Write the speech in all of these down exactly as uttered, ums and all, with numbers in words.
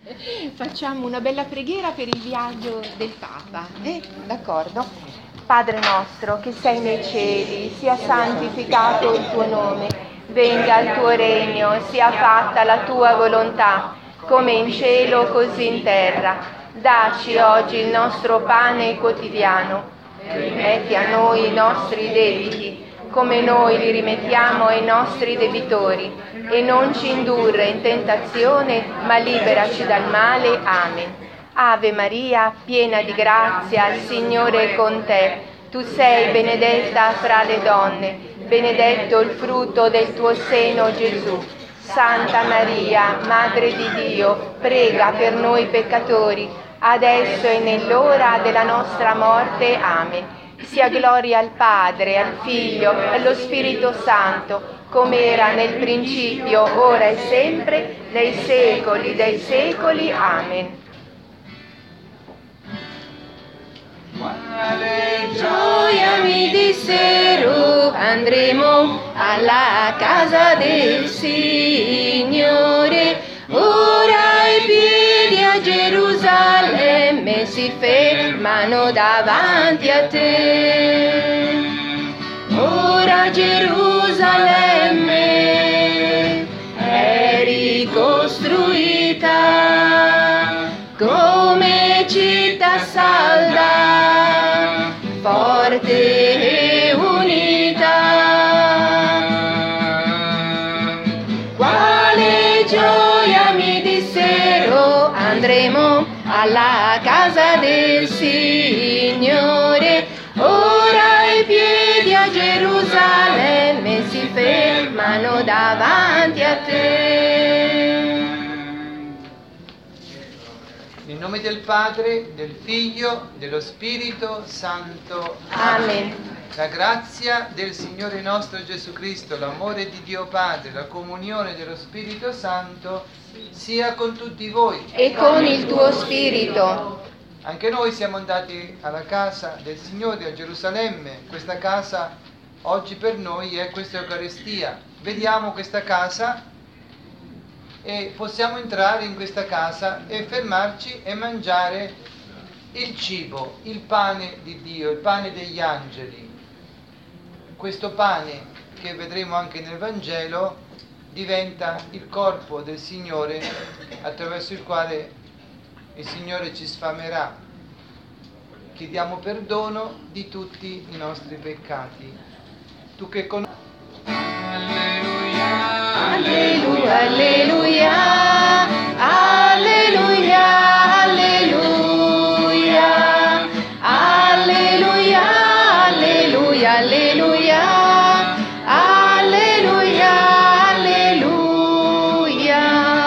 Facciamo una bella preghiera per il viaggio del Papa, eh? D'accordo? Padre nostro che sei nei cieli, sia santificato il tuo nome, venga il tuo regno, sia fatta la tua volontà, come in cielo così in terra. Dacci oggi il nostro pane quotidiano, rimetti a noi i nostri debiti, come noi li rimettiamo ai nostri debitori, e non ci indurre in tentazione, ma liberaci dal male. Amen. Ave Maria, piena di grazia, il Signore è con te. Tu sei benedetta fra le donne, benedetto il frutto del tuo seno, Gesù. Santa Maria, Madre di Dio, prega per noi peccatori, adesso e nell'ora della nostra morte. Amen. Sia gloria al Padre, al Figlio e allo Spirito Santo, come era nel principio, ora e sempre, nei secoli dei secoli. Amen. Quale gioia mi dissero, andremo alla casa del Signore. Ora i piedi a Gerusalemme si fermano davanti a te. Ora Gerusalemme è ricostruita come città salda, forte e unita. Quale gioia mi dissero, andremo alla casa del Signore. Ora i piedi a Gerusalemme si fermano davanti a te. Nel nome del Padre, del Figlio, dello Spirito Santo. Amen. La grazia del Signore nostro Gesù Cristo, l'amore di Dio Padre, la comunione dello Spirito Santo sia con tutti voi. E con il tuo spirito. Anche noi siamo andati alla casa del Signore a Gerusalemme. Questa casa oggi per noi è questa Eucaristia. Vediamo questa casa e possiamo entrare in questa casa e fermarci e mangiare il cibo, il pane di Dio, il pane degli angeli. Questo pane, che vedremo anche nel Vangelo, diventa il corpo del Signore, attraverso il quale il Signore ci sfamerà. Chiediamo perdono di tutti i nostri peccati. Tu che conosci. Alleluia, alleluia, alleluia, alleluia, alleluia, alleluia, alleluia, alleluia, alleluia.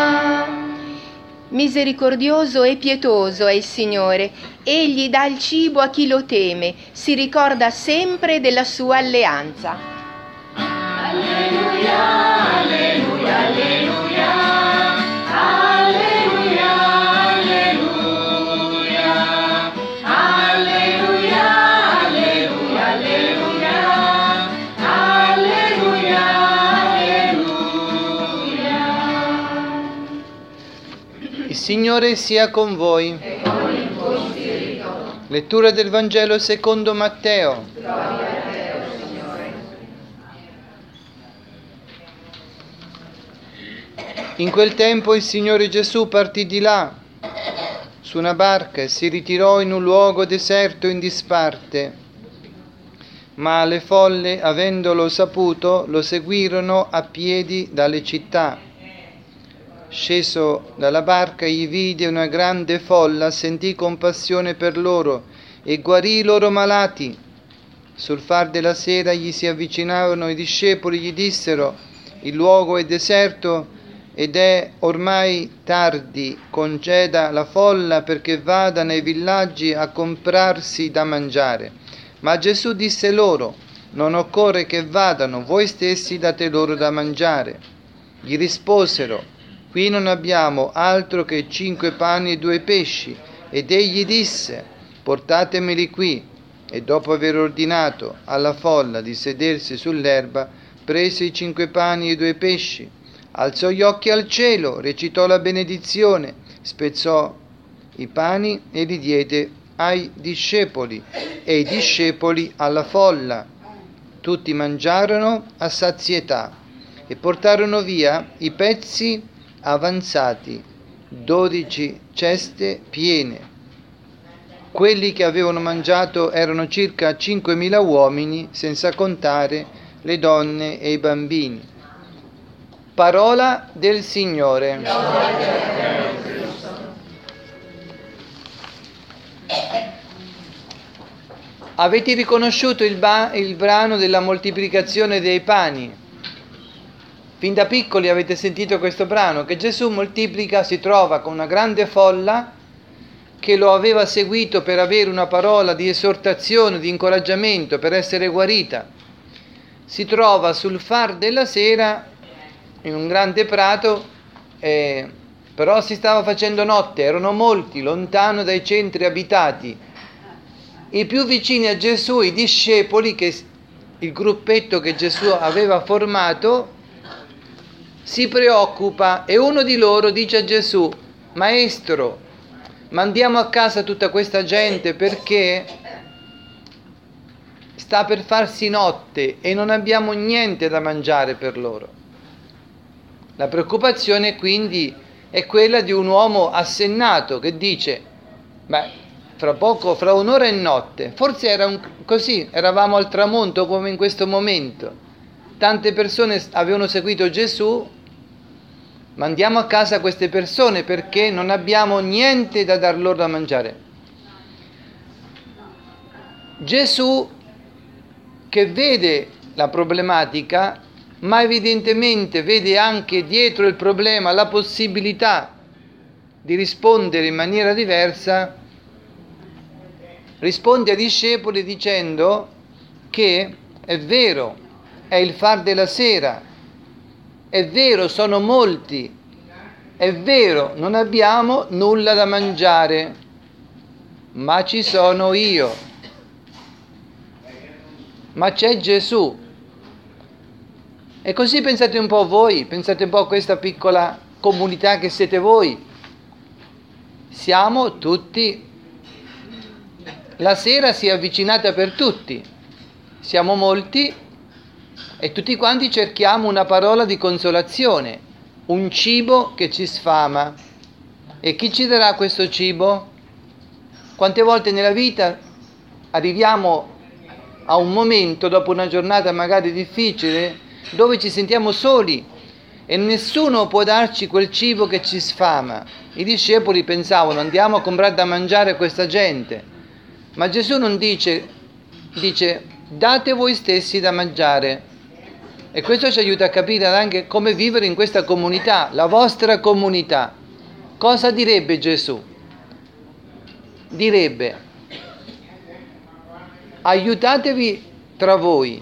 Misericordioso e pietoso è il Signore, egli dà il cibo a chi lo teme, si ricorda sempre della sua alleanza. Alleluia, alleluia, alleluia, alleluia, alleluia, alleluia, alleluia, alleluia, alleluia. Il Signore sia con voi. E con il tuo spirito. Lettura del Vangelo secondo Matteo. Gloria a te, o Signore. In quel tempo il Signore Gesù partì di là su una barca e si ritirò in un luogo deserto in disparte. Ma le folle, avendolo saputo, lo seguirono a piedi dalle città. Sceso dalla barca, egli vide una grande folla, sentì compassione per loro e guarì i loro malati. Sul far della sera gli si avvicinarono i discepoli, gli dissero: il luogo è deserto ed è ormai tardi, conceda la folla perché vada nei villaggi a comprarsi da mangiare. Ma Gesù disse loro: non occorre che vadano, voi stessi date loro da mangiare. Gli risposero: qui non abbiamo altro che cinque pani e due pesci. Ed egli disse: portatemeli qui. E dopo aver ordinato alla folla di sedersi sull'erba, prese i cinque pani e i due pesci, alzò gli occhi al cielo, recitò la benedizione, spezzò i pani e li diede ai discepoli e i discepoli alla folla. Tutti mangiarono a sazietà e portarono via i pezzi avanzati, dodici ceste piene. Quelli che avevano mangiato erano circa cinquemila uomini, senza contare le donne e i bambini. Parola del Signore. Avete riconosciuto il, ba- il brano della moltiplicazione dei pani? Fin da piccoli avete sentito questo brano, che Gesù moltiplica, si trova con una grande folla che lo aveva seguito per avere una parola di esortazione, di incoraggiamento, per essere guarita. Si trova sul far della sera in un grande prato, eh, però si stava facendo notte, erano molti, lontano dai centri abitati. I più vicini a Gesù, i discepoli, che il gruppetto che Gesù aveva formato, si preoccupa e uno di loro dice a Gesù: Maestro, mandiamo a casa tutta questa gente perché sta per farsi notte e non abbiamo niente da mangiare per loro. La preoccupazione quindi è quella di un uomo assennato che dice: beh, fra poco, fra un'ora è notte. Forse era un, così, eravamo al tramonto come in questo momento. Tante persone avevano seguito Gesù. Mandiamo a casa queste persone perché non abbiamo niente da dar loro da mangiare. Gesù, che vede la problematica, ma evidentemente vede anche dietro il problema la possibilità di rispondere in maniera diversa, risponde ai discepoli dicendo che è vero, è il far della sera, è vero, sono molti, è vero, non abbiamo nulla da mangiare, ma ci sono io, ma c'è Gesù. E così pensate un po' voi, pensate un po' a questa piccola comunità che siete voi. Siamo tutti, la sera si è avvicinata per tutti, siamo molti e tutti quanti cerchiamo una parola di consolazione, un cibo che ci sfama. E chi ci darà questo cibo? Quante volte nella vita arriviamo a un momento, dopo una giornata magari difficile, dove ci sentiamo soli e nessuno può darci quel cibo che ci sfama. I discepoli pensavano: andiamo a comprare da mangiare a questa gente, ma Gesù non dice, dice date voi stessi da mangiare. E questo ci aiuta a capire anche come vivere in questa comunità, la vostra comunità. Cosa direbbe Gesù? Direbbe: aiutatevi tra voi,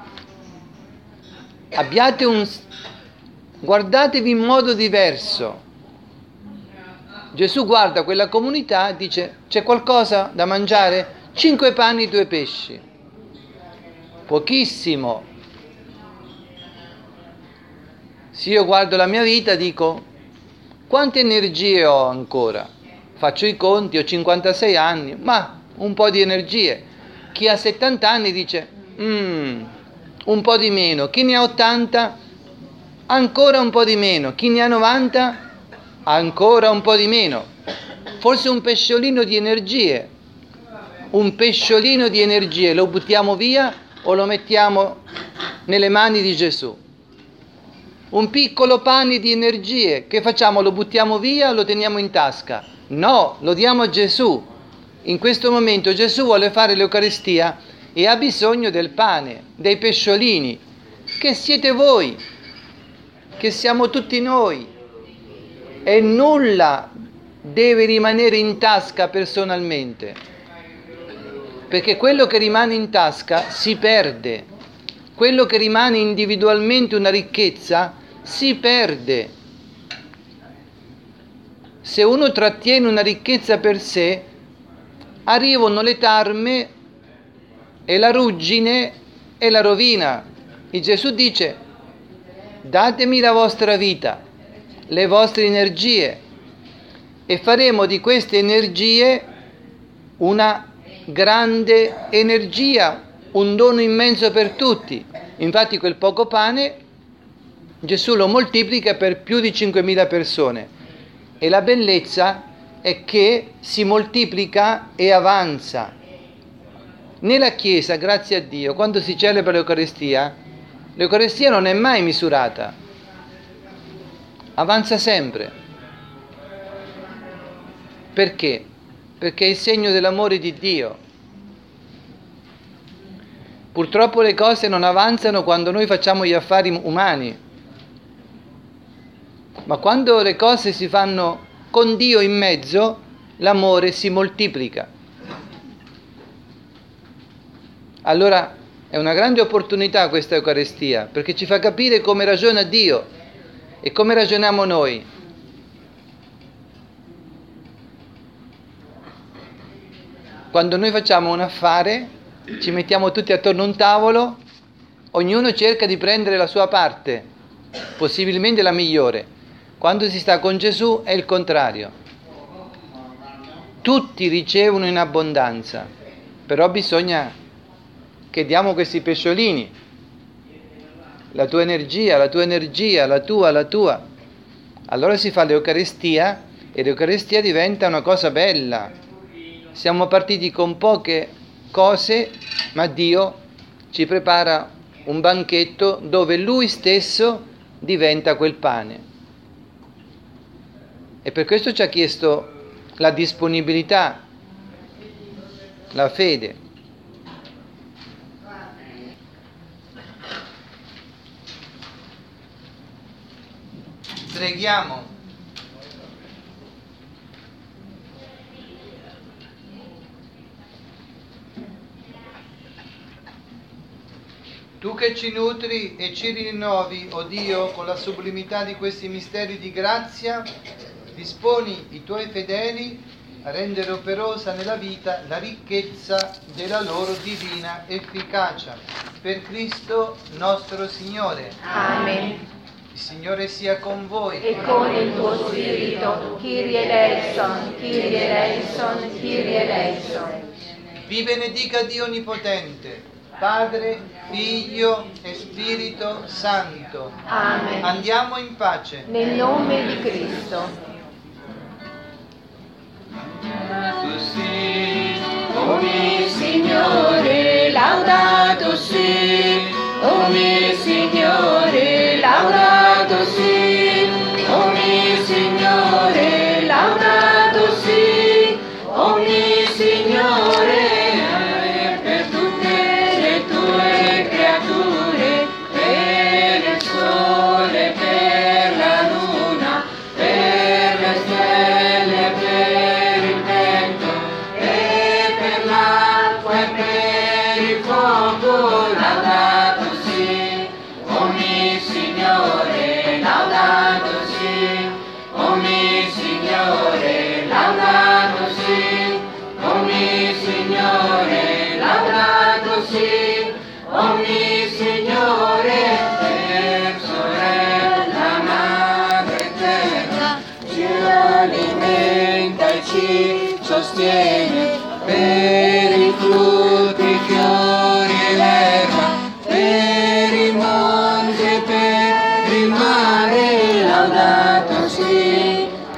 abbiate un, guardatevi in modo diverso. Gesù guarda quella comunità e dice: c'è qualcosa da mangiare? Cinque pani e due pesci. Pochissimo. Se io guardo la mia vita dico: quante energie ho ancora? Faccio i conti, ho cinquantasei anni, ma un po' di energie. Chi ha settanta anni dice: mm, un po' di meno. Chi ne ha ottanta? Ancora un po' di meno. Chi ne ha novanta? Ancora un po' di meno. Forse un pesciolino di energie. Un pesciolino di energie lo buttiamo via o lo mettiamo nelle mani di Gesù? Un piccolo pane di energie, che facciamo? Lo buttiamo via o lo teniamo in tasca? No, lo diamo a Gesù. In questo momento Gesù vuole fare l'Eucaristia e ha bisogno del pane, dei pesciolini, che siete voi, che siamo tutti noi. E nulla deve rimanere in tasca personalmente, perché quello che rimane in tasca si perde. Quello che rimane individualmente una ricchezza si perde. Se uno trattiene una ricchezza per sé, arrivano le tarme e la ruggine e la rovina. E Gesù dice: datemi la vostra vita, le vostre energie, e faremo di queste energie una grande energia, un dono immenso per tutti. Infatti quel poco pane Gesù lo moltiplica per più di cinquemila persone, e la bellezza è che si moltiplica e avanza. Nella Chiesa, grazie a Dio, quando si celebra l'Eucaristia, l'Eucaristia non è mai misurata, avanza sempre. Perché? Perché è il segno dell'amore di Dio. Purtroppo le cose non avanzano quando noi facciamo gli affari umani, ma quando le cose si fanno con Dio in mezzo, l'amore si moltiplica. Allora è una grande opportunità questa Eucaristia, perché ci fa capire come ragiona Dio e come ragioniamo noi. Quando noi facciamo un affare, ci mettiamo tutti attorno a un tavolo, ognuno cerca di prendere la sua parte, possibilmente la migliore. Quando si sta con Gesù è il contrario. Tutti ricevono in abbondanza, però bisogna che diamo questi pesciolini, la tua energia, la tua energia, la tua, la tua. Allora si fa l'Eucaristia e l'Eucaristia diventa una cosa bella. Siamo partiti con poche cose, ma Dio ci prepara un banchetto dove Lui stesso diventa quel pane. E per questo ci ha chiesto la disponibilità, la fede. Preghiamo. Tu che ci nutri e ci rinnovi, o Dio, con la sublimità di questi misteri di grazia, disponi i tuoi fedeli a rendere operosa nella vita la ricchezza della loro divina efficacia. Per Cristo nostro Signore. Amen. Il Signore sia con voi. E con il tuo spirito. Kyrie eleison, Kyrie eleison, Kyrie eleison. Vi benedica Dio Onnipotente, Padre, Figlio e Spirito Santo. Amen. Andiamo in pace. Nel nome di Cristo. O mio Signore, laudato si, o mio Signore, laudato si, o mio Signore, laudato si, o mio Signore, per tutte le tue creature, per il sole, per la luna, per le stelle, per il vento, e per l'acqua e per il fuoco, laudato si, o mio Signore, laudato si, o mio Signore, laudato si, o mio Signore, laudato si, o mio Signore, per sorella madre terra, ci alimenta e ci sostiene, per